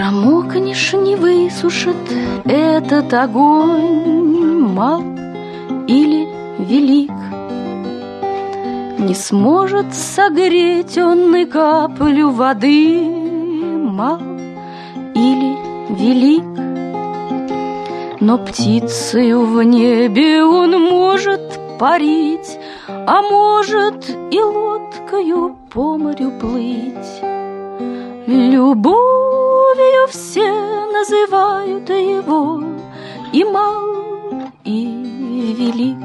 промокнешь, не высушит этот огонь, мал или велик. Не сможет согреть он и каплю воды, мал или велик. Но птицею в небе он может парить, а может и лодкою по морю плыть. Любовью все называют его, и мал, и велик.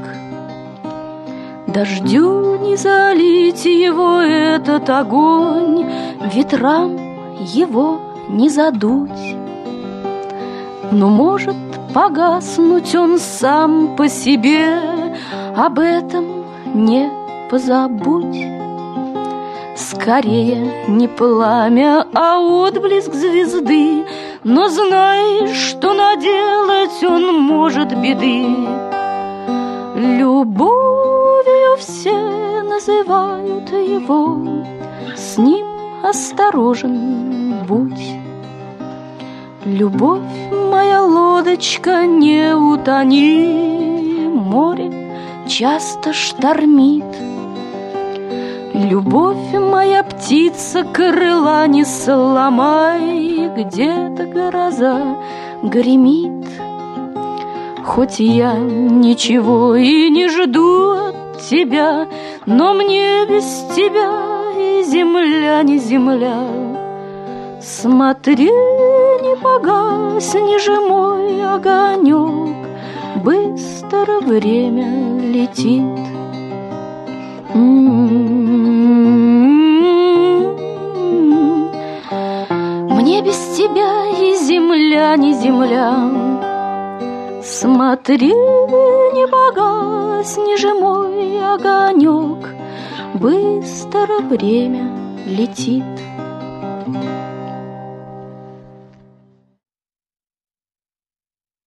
Дождю не залить его этот огонь, ветрам его не задуть. Но может погаснуть он сам по себе, об этом не позабудь. Скорее не пламя, а отблеск звезды, но знай, что наделать он может беды. Любовью все называют его, с ним осторожен будь. Любовь моя лодочка, не утони, море часто штормит. Любовь моя птица, крыла не сломай, где-то гроза гремит. Хоть я ничего и не жду от тебя, но мне без тебя и земля не земля. Смотри, не погасни же мой огонек, быстро время летит. Мне без тебя и земля не земля. Смотри, не погасни же мой огонек, быстро время летит.